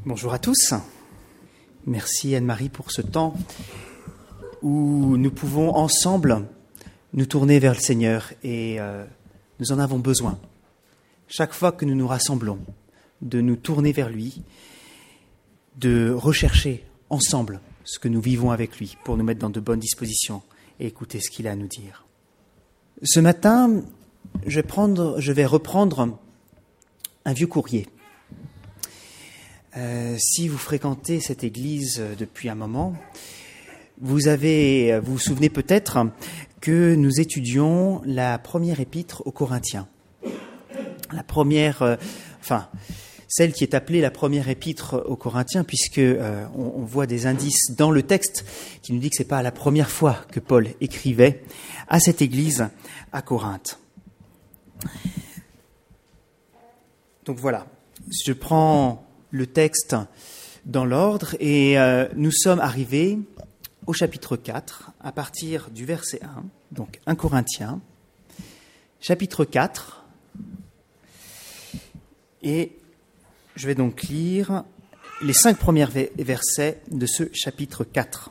Bonjour à tous. Merci Anne-Marie pour ce temps où nous pouvons ensemble nous tourner vers le Seigneur et nous en avons besoin. Chaque fois que nous nous rassemblons, de nous tourner vers lui, de rechercher ensemble ce que nous vivons avec lui pour nous mettre dans de bonnes dispositions et écouter ce qu'il a à nous dire. Ce matin, je vais reprendre un vieux courrier. Si vous fréquentez cette église depuis un moment, vous vous souvenez peut-être que nous étudions la première épître aux Corinthiens. La première, celle qui est appelée la première épître aux Corinthiens, puisque on voit des indices dans le texte qui nous dit que c'est pas la première fois que Paul écrivait à cette église à Corinthe. Donc voilà, je prends le texte dans l'ordre et nous sommes arrivés au chapitre 4 à partir du verset 1, donc 1 Corinthiens, chapitre 4, et je vais donc lire les 5 premiers versets de ce chapitre 4.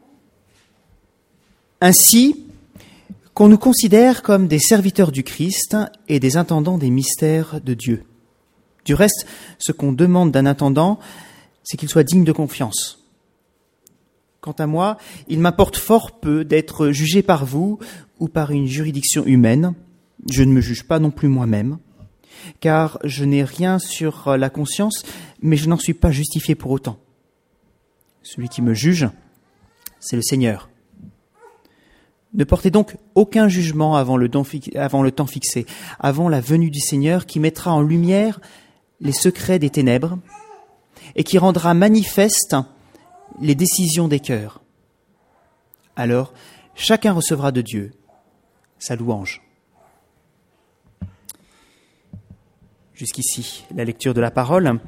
Ainsi, qu'on nous considère comme des serviteurs du Christ et des intendants des mystères de Dieu. Du reste, ce qu'on demande d'un intendant, c'est qu'il soit digne de confiance. Quant à moi, il m'importe fort peu d'être jugé par vous ou par une juridiction humaine. Je ne me juge pas non plus moi-même, car je n'ai rien sur la conscience, mais je n'en suis pas justifié pour autant. Celui qui me juge, c'est le Seigneur. Ne portez donc aucun jugement avant le temps fixé, avant la venue du Seigneur qui mettra en lumière les secrets des ténèbres et qui rendra manifestes les décisions des cœurs. Alors, chacun recevra de Dieu sa louange. Jusqu'ici, la lecture de la parole.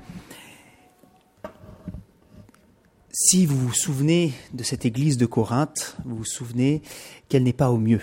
Si vous vous souvenez de cette église de Corinthe, vous vous souvenez qu'elle n'est pas au mieux.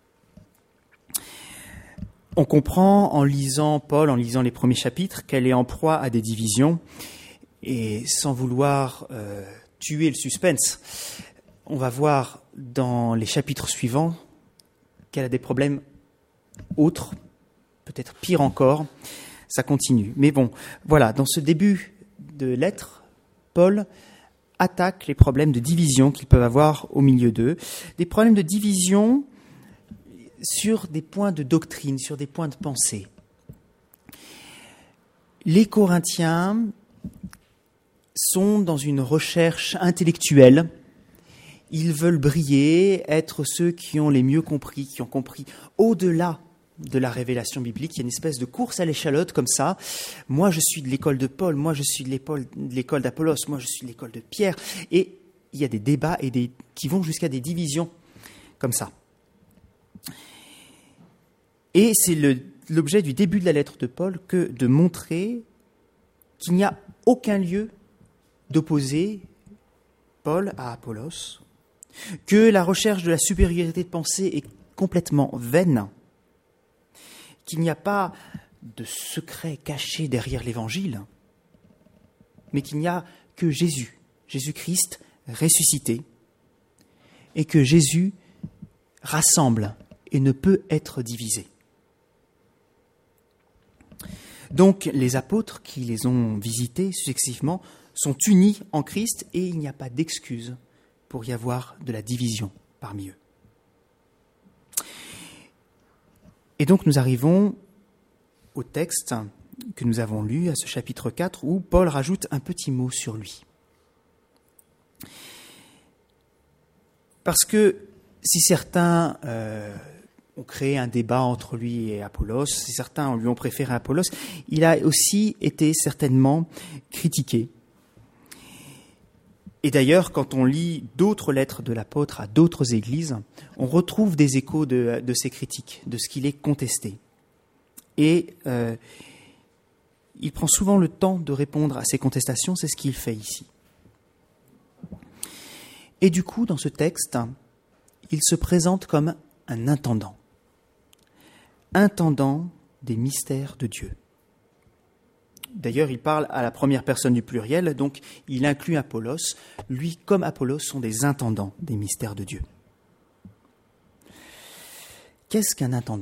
On comprend en lisant Paul, en lisant les premiers chapitres, qu'elle est en proie à des divisions. Et sans vouloir tuer le suspense, on va voir dans les chapitres suivants qu'elle a des problèmes autres, peut-être pire encore. Ça continue. Mais bon, voilà, dans ce début de lettre, Paul attaque les problèmes de division qu'ils peuvent avoir au milieu d'eux. Des problèmes de division sur des points de doctrine, sur des points de pensée. Les Corinthiens sont dans une recherche intellectuelle. Ils veulent briller, être ceux qui ont les mieux compris, qui ont compris au-delà de la révélation biblique. Il y a une espèce de course à l'échalote comme ça. Moi, je suis de l'école de Paul, moi, je suis de l'école d'Apollos, moi, je suis de l'école de Pierre. Et il y a des débats qui vont jusqu'à des divisions comme ça. Et c'est l'objet du début de la lettre de Paul que de montrer qu'il n'y a aucun lieu d'opposer Paul à Apollos, que la recherche de la supériorité de pensée est complètement vaine, qu'il n'y a pas de secret caché derrière l'Évangile, mais qu'il n'y a que Jésus-Christ ressuscité, et que Jésus rassemble et ne peut être divisé. Donc les apôtres qui les ont visités successivement sont unis en Christ et il n'y a pas d'excuse pour y avoir de la division parmi eux. Et donc nous arrivons au texte que nous avons lu, à ce chapitre 4, où Paul rajoute un petit mot sur lui. Parce que si certains ont créé un débat entre lui et Apollos, si certains lui ont préféré Apollos, il a aussi été certainement critiqué. Et d'ailleurs, quand on lit d'autres lettres de l'apôtre à d'autres églises, on retrouve des échos de ces critiques, de ce qu'il est contesté. Et il prend souvent le temps de répondre à ces contestations, c'est ce qu'il fait ici. Et du coup, dans ce texte, il se présente comme un intendant des mystères de Dieu. D'ailleurs, il parle à la première personne du pluriel, donc il inclut Apollos. Lui, comme Apollos, sont des intendants des mystères de Dieu. Qu'est-ce qu'un intendant ?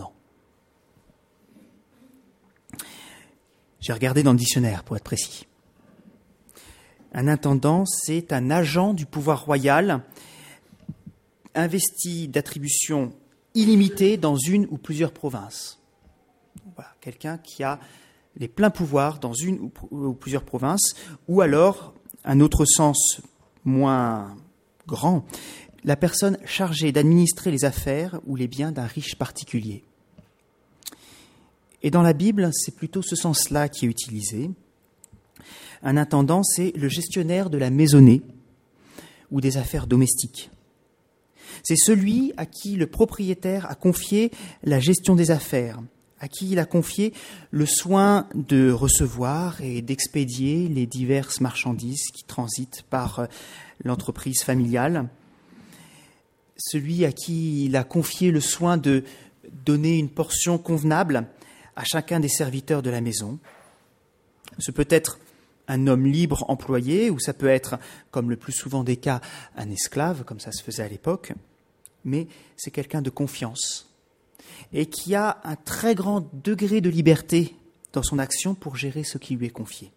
J'ai regardé dans le dictionnaire, pour être précis. Un intendant, c'est un agent du pouvoir royal investi d'attributions illimitées dans une ou plusieurs provinces. Voilà, quelqu'un qui a les pleins pouvoirs dans une ou plusieurs provinces, ou alors, un autre sens moins grand, la personne chargée d'administrer les affaires ou les biens d'un riche particulier. Et dans la Bible, c'est plutôt ce sens-là qui est utilisé. Un intendant, c'est le gestionnaire de la maisonnée ou des affaires domestiques. C'est celui à qui le propriétaire a confié la gestion des affaires, à qui il a confié le soin de recevoir et d'expédier les diverses marchandises qui transitent par l'entreprise familiale, celui à qui il a confié le soin de donner une portion convenable à chacun des serviteurs de la maison. Ce peut être un homme libre employé, ou ça peut être, comme le plus souvent des cas, un esclave, comme ça se faisait à l'époque, mais c'est quelqu'un de confiance et qui a un très grand degré de liberté dans son action pour gérer ce qui lui est confié.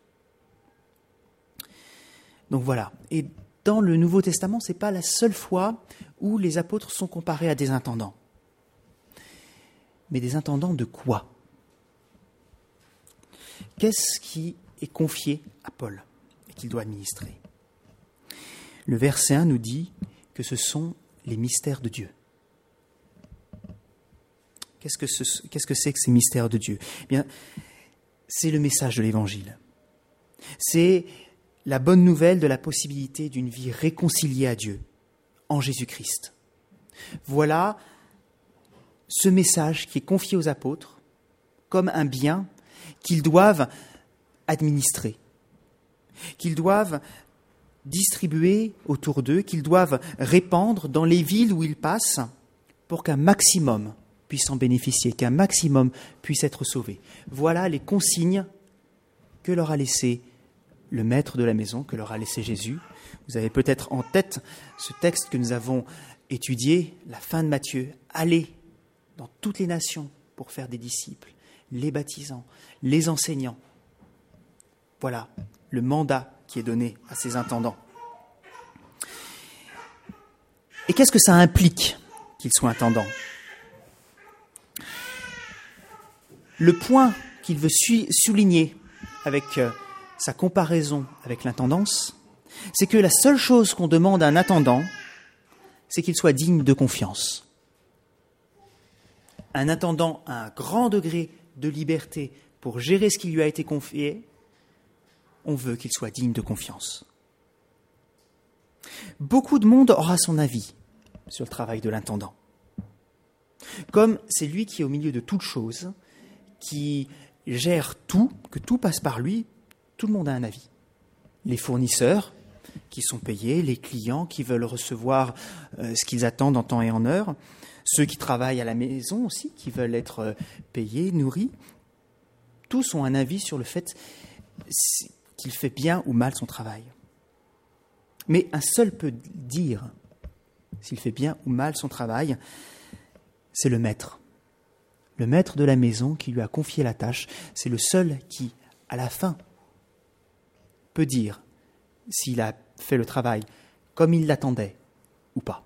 Donc voilà. Et dans le Nouveau Testament, ce n'est pas la seule fois où les apôtres sont comparés à des intendants. Mais des intendants de quoi ? Qu'est-ce qui est confié à Paul et qu'il doit administrer ? Le verset 1 nous dit que ce sont les mystères de Dieu. Qu'est-ce que c'est que ces mystères de Dieu ? Eh bien, c'est le message de l'Évangile. C'est la bonne nouvelle de la possibilité d'une vie réconciliée à Dieu en Jésus-Christ. Voilà ce message qui est confié aux apôtres comme un bien qu'ils doivent administrer, qu'ils doivent distribuer autour d'eux, qu'ils doivent répandre dans les villes où ils passent pour qu'un maximum puisse en bénéficier, qu'un maximum puisse être sauvé. Voilà les consignes que leur a laissées le maître de la maison, que leur a laissé Jésus. Vous avez peut-être en tête ce texte que nous avons étudié, la fin de Matthieu. Allez dans toutes les nations pour faire des disciples, les baptisant, les enseignant. Voilà le mandat qui est donné à ces intendants. Et qu'est-ce que ça implique qu'ils soient intendants ? Le point qu'il veut souligner avec sa comparaison avec l'intendance, c'est que la seule chose qu'on demande à un intendant, c'est qu'il soit digne de confiance. Un intendant a un grand degré de liberté pour gérer ce qui lui a été confié. On veut qu'il soit digne de confiance. Beaucoup de monde aura son avis sur le travail de l'intendant. Comme c'est lui qui est au milieu de toute chose, qui gère tout, que tout passe par lui, tout le monde a un avis. Les fournisseurs qui sont payés, les clients qui veulent recevoir ce qu'ils attendent en temps et en heure, ceux qui travaillent à la maison aussi, qui veulent être payés, nourris, tous ont un avis sur le fait qu'il fait bien ou mal son travail. Mais un seul peut dire s'il fait bien ou mal son travail, c'est le maître. Le maître de la maison qui lui a confié la tâche, c'est le seul qui, à la fin, peut dire s'il a fait le travail comme il l'attendait ou pas.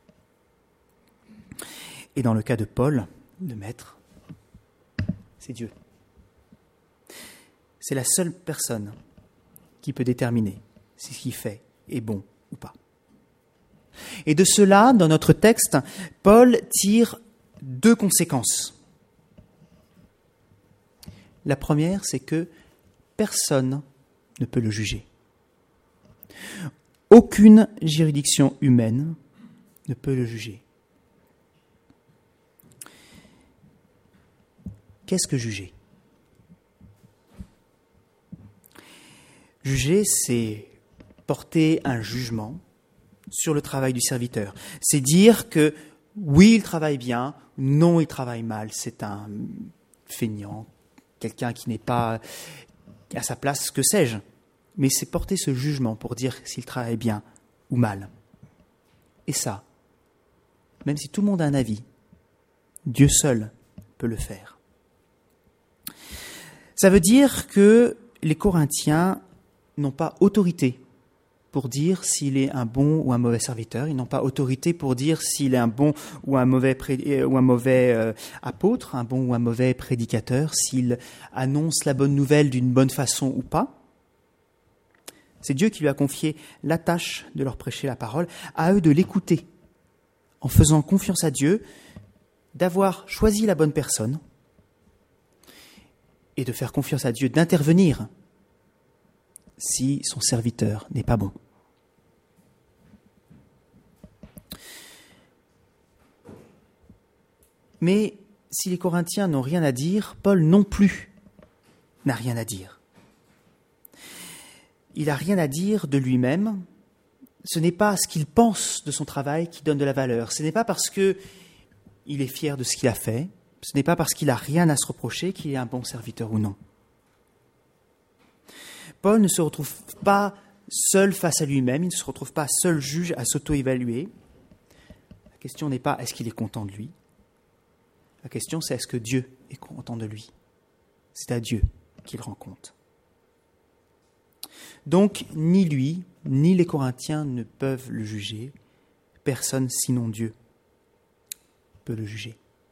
Et dans le cas de Paul, le maître, c'est Dieu. C'est la seule personne qui peut déterminer si ce qu'il fait est bon ou pas. Et de cela, dans notre texte, Paul tire deux conséquences. La première, c'est que personne ne peut le juger. Aucune juridiction humaine ne peut le juger. Qu'est-ce que juger ? Juger, c'est porter un jugement sur le travail du serviteur. C'est dire que oui, il travaille bien, non, il travaille mal. C'est un feignant, quelqu'un qui n'est pas à sa place, que sais-je, mais c'est porter ce jugement pour dire s'il travaille bien ou mal. Et ça, même si tout le monde a un avis, Dieu seul peut le faire. Ça veut dire que les Corinthiens n'ont pas autorité pour dire s'il est un bon ou un mauvais serviteur. Ils n'ont pas autorité pour dire s'il est un bon ou un mauvais apôtre, un bon ou un mauvais prédicateur, s'il annonce la bonne nouvelle d'une bonne façon ou pas. C'est Dieu qui lui a confié la tâche de leur prêcher la parole, à eux de l'écouter, en faisant confiance à Dieu, d'avoir choisi la bonne personne et de faire confiance à Dieu d'intervenir si son serviteur n'est pas bon. Mais si les Corinthiens n'ont rien à dire, Paul non plus n'a rien à dire. Il n'a rien à dire de lui-même. Ce n'est pas ce qu'il pense de son travail qui donne de la valeur. Ce n'est pas parce qu'il est fier de ce qu'il a fait. Ce n'est pas parce qu'il n'a rien à se reprocher qu'il est un bon serviteur ou non. Paul ne se retrouve pas seul face à lui-même, il ne se retrouve pas seul juge à s'auto-évaluer. La question n'est pas est-ce qu'il est content de lui. La question c'est est-ce que Dieu est content de lui. C'est à Dieu qu'il rend compte. Donc ni lui, ni les Corinthiens ne peuvent le juger. Personne sinon Dieu peut le juger.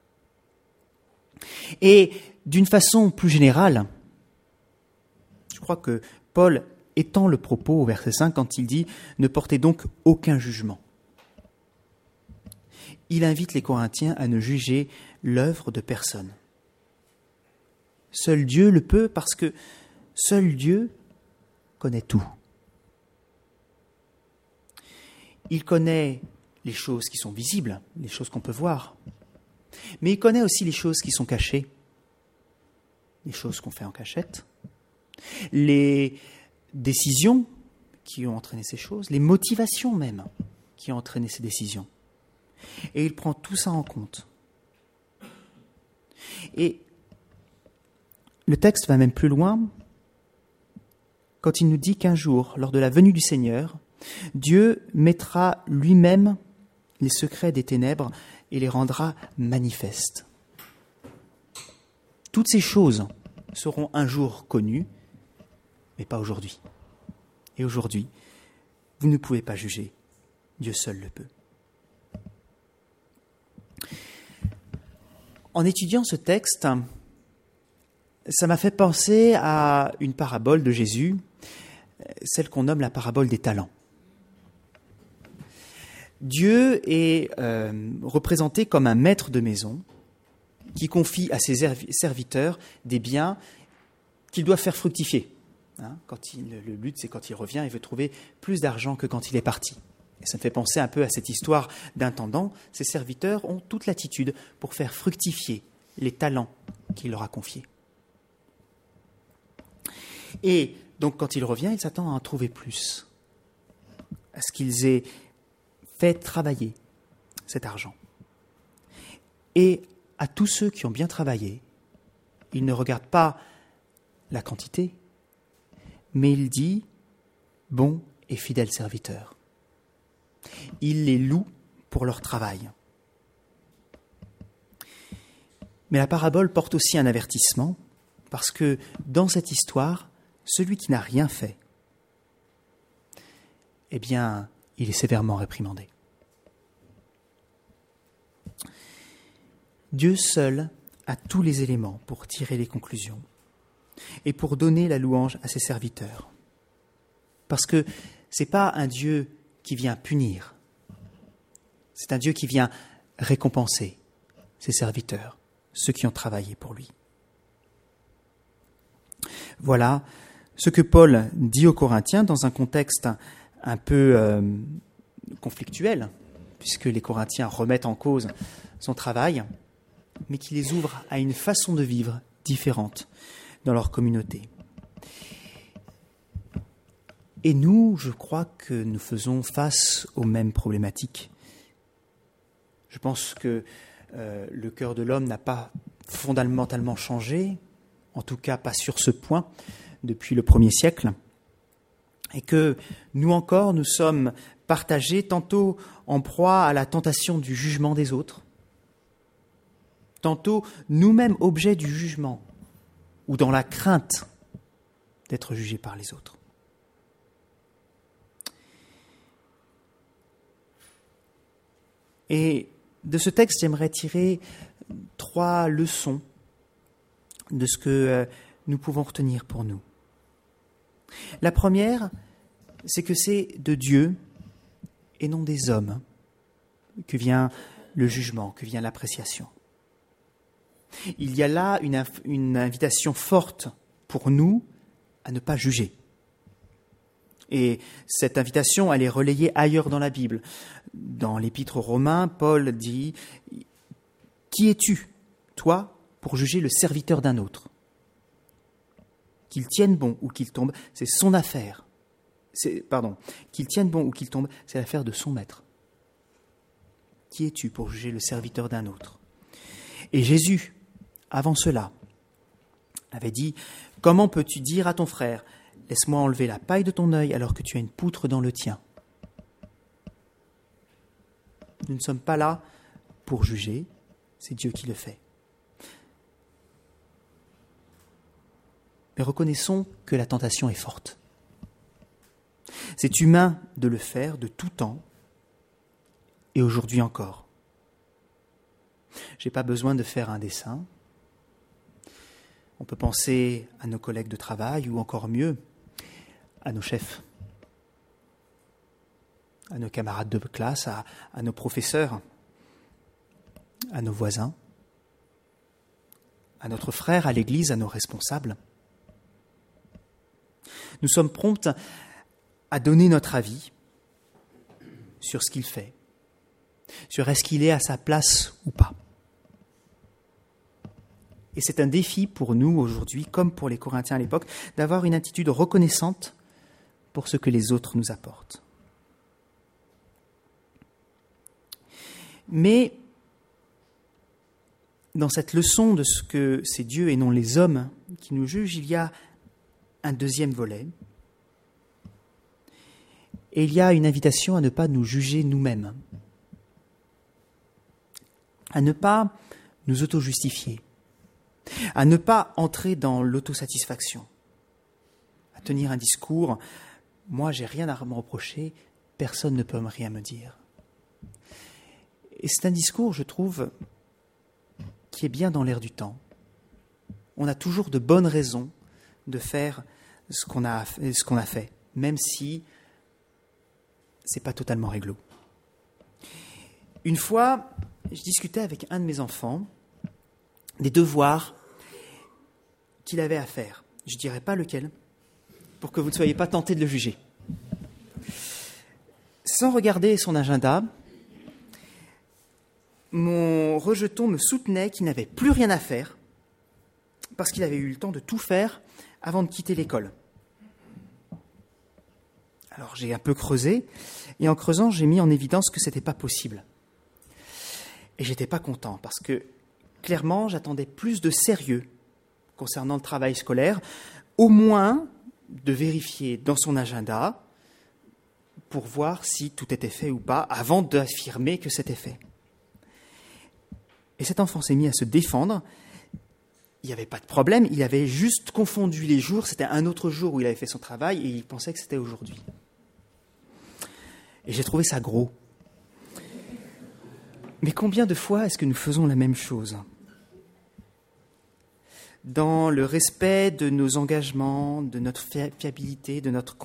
Et d'une façon plus générale, je crois que Paul étend le propos au verset 5 quand il dit « Ne portez donc aucun jugement ». Il invite les Corinthiens à ne juger l'œuvre de personne. Seul Dieu le peut parce que seul Dieu connaît tout. Il connaît les choses qui sont visibles, les choses qu'on peut voir, mais il connaît aussi les choses qui sont cachées, les choses qu'on fait en cachette, les décisions qui ont entraîné ces choses, les motivations même qui ont entraîné ces décisions. Et il prend tout ça en compte. Et le texte va même plus loin quand il nous dit qu'un jour, lors de la venue du Seigneur, Dieu mettra lui-même les secrets des ténèbres et les rendra manifestes. Toutes ces choses seront un jour connues, mais pas aujourd'hui. Et aujourd'hui, vous ne pouvez pas juger. Dieu seul le peut. En étudiant ce texte, ça m'a fait penser à une parabole de Jésus, celle qu'on nomme la parabole des talents. Dieu est représenté comme un maître de maison qui confie à ses serviteurs des biens qu'il doit faire fructifier. Le but, c'est quand il revient, il veut trouver plus d'argent que quand il est parti. Et ça me fait penser un peu à cette histoire d'intendant. Ses serviteurs ont toute l'attitude pour faire fructifier les talents qu'il leur a confiés. Et donc, quand il revient, il s'attend à en trouver plus, à ce qu'ils aient fait travailler cet argent. Et à tous ceux qui ont bien travaillé, il ne regarde pas la quantité, mais il dit « bon et fidèle serviteur ». Il les loue pour leur travail. Mais la parabole porte aussi un avertissement, parce que dans cette histoire, celui qui n'a rien fait, eh bien, il est sévèrement réprimandé. Dieu seul a tous les éléments pour tirer les conclusions et pour donner la louange à ses serviteurs. Parce que ce n'est pas un Dieu qui vient punir, c'est un Dieu qui vient récompenser ses serviteurs, ceux qui ont travaillé pour lui. Voilà ce que Paul dit aux Corinthiens dans un contexte un peu conflictuel, puisque les Corinthiens remettent en cause son travail, mais qui les ouvre à une façon de vivre différente dans leur communauté. Et nous, je crois que nous faisons face aux mêmes problématiques. Je pense que le cœur de l'homme n'a pas fondamentalement changé, en tout cas pas sur ce point, depuis le 1er siècle, et que nous encore, nous sommes partagés, tantôt en proie à la tentation du jugement des autres, tantôt nous-mêmes objets du jugement, ou dans la crainte d'être jugés par les autres. Et de ce texte, j'aimerais tirer 3 leçons de ce que nous pouvons retenir pour nous. La première, c'est que c'est de Dieu et non des hommes que vient le jugement, que vient l'appréciation. Il y a là une invitation forte pour nous à ne pas juger. Et cette invitation, elle est relayée ailleurs dans la Bible. Dans l'Épître aux Romains, Paul dit « Qui es-tu, toi, pour juger le serviteur d'un autre ? Qu'il tienne bon ou qu'il tombe, c'est son affaire. Qu'il tienne bon ou qu'il tombe, c'est l'affaire de son maître. Qui es-tu pour juger le serviteur d'un autre ?» Et Jésus, avant cela, avait dit « Comment peux-tu dire à ton frère, laisse-moi enlever la paille de ton œil alors que tu as une poutre dans le tien ?» Nous ne sommes pas là pour juger, c'est Dieu qui le fait. Mais reconnaissons que la tentation est forte. C'est humain de le faire de tout temps et aujourd'hui encore. Je n'ai pas besoin de faire un dessin. On peut penser à nos collègues de travail ou encore mieux, à nos chefs, à nos camarades de classe, à nos professeurs, à nos voisins, à notre frère, à l'église, à nos responsables. Nous sommes prompts à donner notre avis sur ce qu'il fait, sur est-ce qu'il est à sa place ou pas. Et c'est un défi pour nous aujourd'hui, comme pour les Corinthiens à l'époque, d'avoir une attitude reconnaissante pour ce que les autres nous apportent. Mais dans cette leçon de ce que c'est Dieu et non les hommes qui nous jugent, il y a un deuxième volet. Et il y a une invitation à ne pas nous juger nous-mêmes, à ne pas nous auto-justifier, à ne pas entrer dans l'autosatisfaction, à tenir un discours « moi j'ai rien à me reprocher, personne ne peut rien me dire ». Et c'est un discours, je trouve, qui est bien dans l'air du temps. On a toujours de bonnes raisons de faire ce qu'on a fait, même si c'est pas totalement réglo. Une fois, je discutais avec un de mes enfants des devoirs qu'il avait à faire. Je ne dirai pas lequel, pour que vous ne soyez pas tentés de le juger. Sans regarder son agenda, mon rejeton me soutenait qu'il n'avait plus rien à faire parce qu'il avait eu le temps de tout faire avant de quitter l'école. Alors j'ai un peu creusé, et en creusant, j'ai mis en évidence que ce n'était pas possible. Et j'étais pas content, parce que clairement, j'attendais plus de sérieux concernant le travail scolaire, au moins de vérifier dans son agenda pour voir si tout était fait ou pas, avant d'affirmer que c'était fait. Et cet enfant s'est mis à se défendre. Il n'y avait pas de problème, il avait juste confondu les jours, c'était un autre jour où il avait fait son travail et il pensait que c'était aujourd'hui. Et j'ai trouvé ça gros. Mais combien de fois est-ce que nous faisons la même chose ? Dans le respect de nos engagements, de notre fiabilité, de notre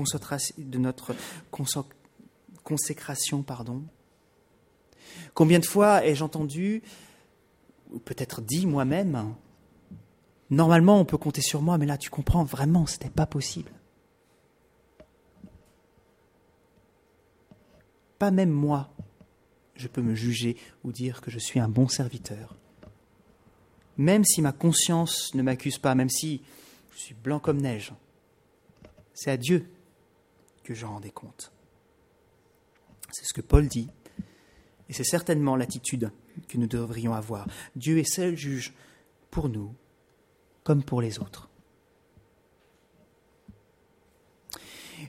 consécration, Combien de fois ai-je entendu, ou peut-être dit moi-même, normalement on peut compter sur moi, mais là tu comprends, vraiment, ce n'était pas possible. Pas même moi, je peux me juger ou dire que je suis un bon serviteur. Même si ma conscience ne m'accuse pas, même si je suis blanc comme neige, c'est à Dieu que j'en rendais compte. C'est ce que Paul dit, et c'est certainement l'attitude que nous devrions avoir. Dieu est seul juge pour nous, comme pour les autres.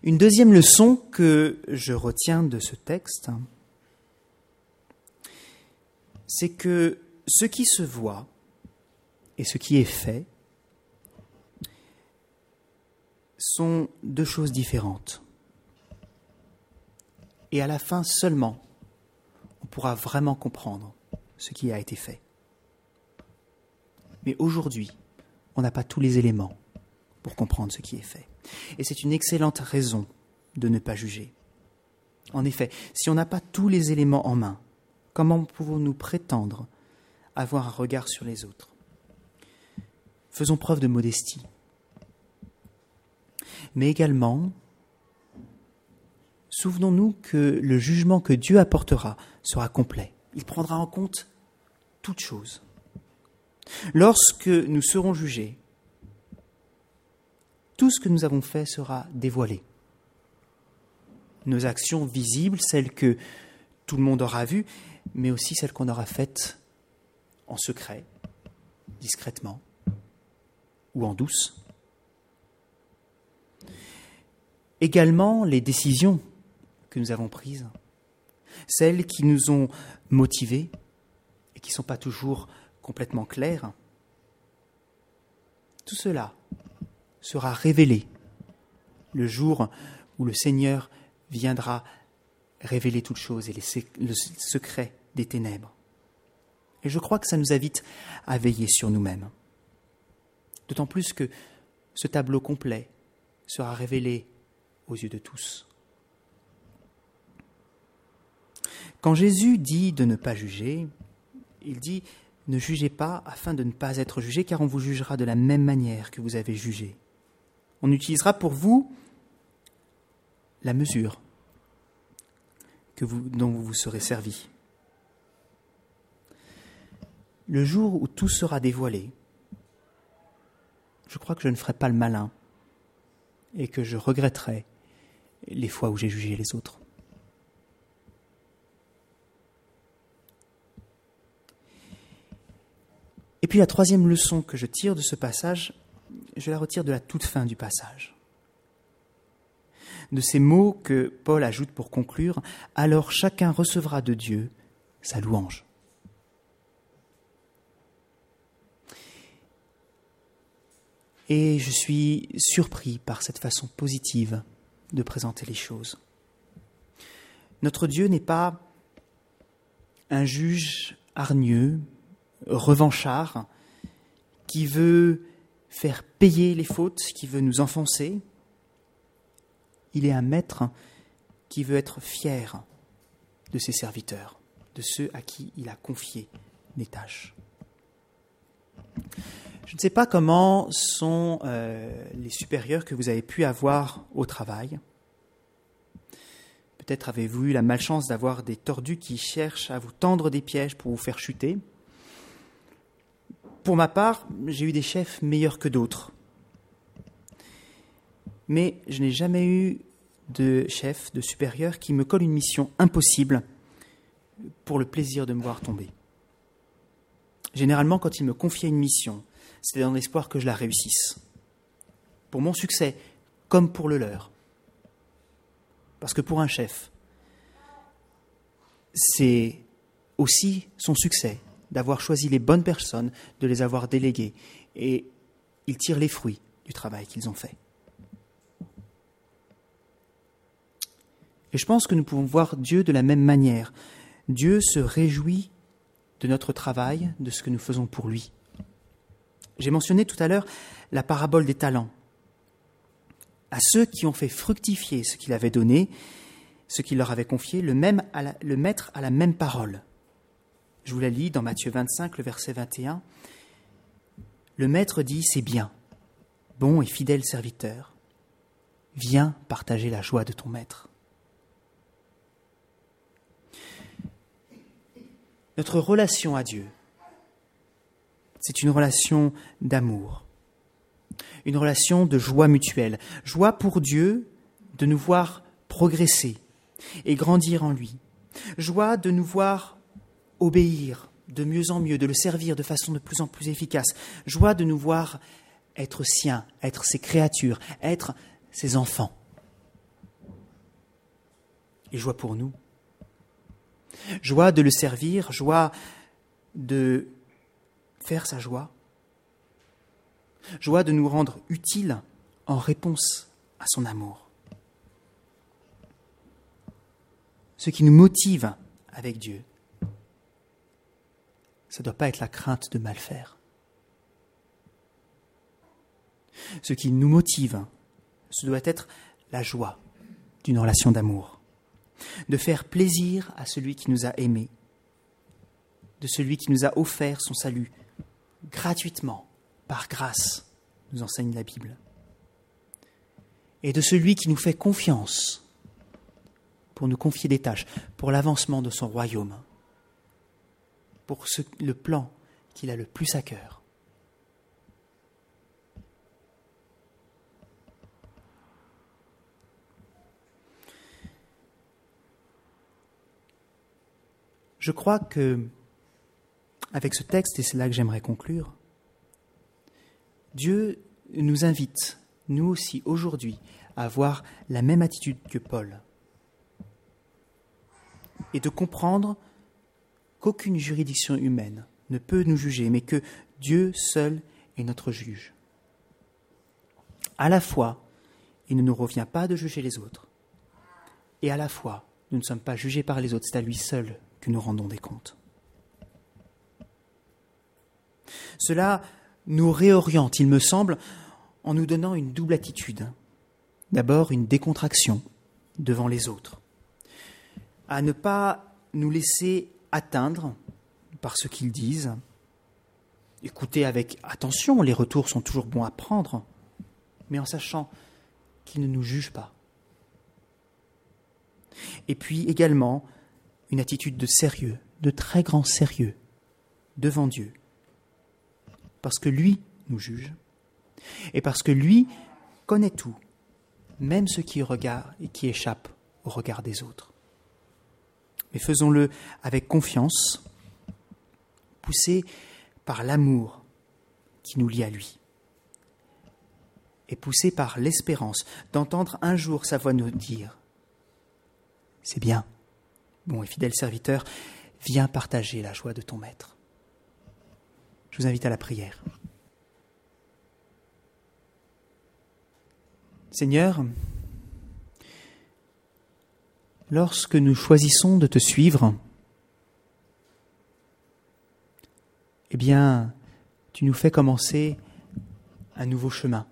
Une deuxième leçon que je retiens de ce texte, c'est que ce qui se voit et ce qui est fait sont deux choses différentes. Et à la fin seulement, on pourra vraiment comprendre ce qui a été fait. Mais aujourd'hui, on n'a pas tous les éléments pour comprendre ce qui est fait. Et c'est une excellente raison de ne pas juger. En effet, si on n'a pas tous les éléments en main, comment pouvons-nous prétendre avoir un regard sur les autres ? Faisons preuve de modestie. Mais également, souvenons-nous que le jugement que Dieu apportera sera complet. Il prendra en compte toutes choses. Lorsque nous serons jugés, tout ce que nous avons fait sera dévoilé. Nos actions visibles, celles que tout le monde aura vues, mais aussi celles qu'on aura faites en secret, discrètement ou en douce. Également, les décisions que nous avons prises, celles qui nous ont motivés et qui ne sont pas toujours complètement claires, tout cela sera révélé le jour où le Seigneur viendra révéler toutes choses et le secret des ténèbres. Et je crois que ça nous invite à veiller sur nous-mêmes. D'autant plus que ce tableau complet sera révélé aux yeux de tous. Quand Jésus dit de ne pas juger, il dit « Ne jugez pas afin de ne pas être jugé, car on vous jugera de la même manière que vous avez jugé. » On utilisera pour vous la mesure dont vous vous serez servi. Le jour où tout sera dévoilé, je crois que je ne ferai pas le malin et que je regretterai les fois où j'ai jugé les autres. Et puis la troisième leçon que je tire de ce passage, je la retire de la toute fin du passage. De ces mots que Paul ajoute pour conclure, « Alors chacun recevra de Dieu sa louange. » Et je suis surpris par cette façon positive de présenter les choses. Notre Dieu n'est pas un juge hargneux, revanchard, qui veut faire payer les fautes, qui veut nous enfoncer. Il est un maître qui veut être fier de ses serviteurs, de ceux à qui il a confié des tâches. Je ne sais pas comment sont les supérieurs que vous avez pu avoir au travail. Peut-être avez-vous eu la malchance d'avoir des tordus qui cherchent à vous tendre des pièges pour vous faire chuter. Pour ma part, j'ai eu des chefs meilleurs que d'autres. Mais je n'ai jamais eu de chef, de supérieur qui me colle une mission impossible pour le plaisir de me voir tomber. Généralement, quand il me confiait une mission, c'était dans l'espoir que je la réussisse. Pour mon succès, comme pour le leur. Parce que pour un chef, c'est aussi son succès d'avoir choisi les bonnes personnes, de les avoir déléguées. Et ils tirent les fruits du travail qu'ils ont fait. Et je pense que nous pouvons voir Dieu de la même manière. Dieu se réjouit de notre travail, de ce que nous faisons pour lui. J'ai mentionné tout à l'heure la parabole des talents. À ceux qui ont fait fructifier ce qu'il avait donné, ce qu'il leur avait confié, le maître a la même parole. Je vous la lis dans Matthieu 25, le verset 21. Le maître dit, c'est bien, bon et fidèle serviteur, viens partager la joie de ton maître. Notre relation à Dieu, c'est une relation d'amour, une relation de joie mutuelle. Joie pour Dieu de nous voir progresser et grandir en lui. Joie de nous voir obéir de mieux en mieux, de le servir de façon de plus en plus efficace. Joie de nous voir être siens, être ses créatures, être ses enfants. et joie pour nous. Joie de le servir, joie de faire sa joie. Joie de nous rendre utiles en réponse à son amour. Ce qui nous motive avec Dieu, ça ne doit pas être la crainte de mal faire. Ce qui nous motive, ce doit être la joie d'une relation d'amour, de faire plaisir à celui qui nous a aimés, de celui qui nous a offert son salut gratuitement, par grâce, nous enseigne la Bible, et de celui qui nous fait confiance pour nous confier des tâches, pour l'avancement de son royaume, pour le plan qu'il a le plus à cœur. Je crois que, avec ce texte, et c'est là que j'aimerais conclure, Dieu nous invite, nous aussi, aujourd'hui, à avoir la même attitude que Paul et de comprendre qu'aucune juridiction humaine ne peut nous juger, mais que Dieu seul est notre juge. À la fois, il ne nous revient pas de juger les autres, et à la fois, nous ne sommes pas jugés par les autres, c'est à lui seul que nous rendons des comptes. Cela nous réoriente, il me semble, en nous donnant une double attitude. D'abord, une décontraction devant les autres, à ne pas nous laisser atteindre par ce qu'ils disent. Écoutez avec attention, les retours sont toujours bons à prendre, mais en sachant qu'ils ne nous jugent pas. Et puis également, une attitude de sérieux, de très grand sérieux, devant Dieu, parce que lui nous juge, et parce que lui connaît tout, même ce qui échappe au regard des autres. Mais faisons-le avec confiance, poussés par l'amour qui nous lie à lui, et poussés par l'espérance d'entendre un jour sa voix nous dire « C'est bien, bon et fidèle serviteur, viens partager la joie de ton maître. » Je vous invite à la prière. Seigneur, lorsque nous choisissons de te suivre, eh bien, tu nous fais commencer un nouveau chemin.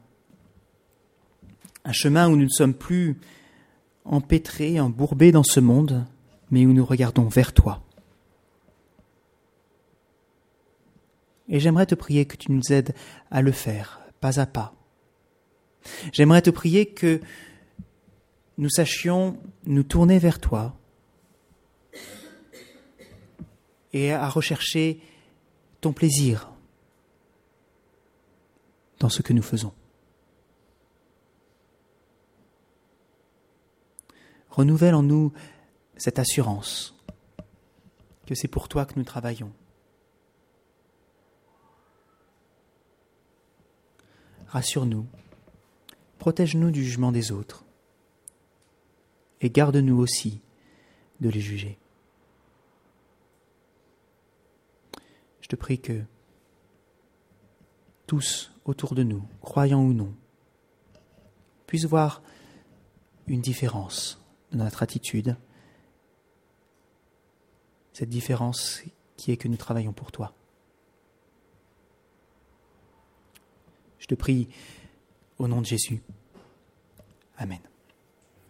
Un chemin où nous ne sommes plus empêtrés, embourbés dans ce monde, mais où nous regardons vers toi. Et j'aimerais te prier que tu nous aides à le faire, pas à pas. J'aimerais te prier que nous sachions nous tourner vers toi et à rechercher ton plaisir dans ce que nous faisons. Renouvelle en nous cette assurance que c'est pour toi que nous travaillons. Rassure-nous, protège-nous du jugement des autres et garde-nous aussi de les juger. Je te prie que tous autour de nous, croyants ou non, puissent voir une différence dans notre attitude, cette différence qui est que nous travaillons pour toi. Je te prie au nom de Jésus. Amen.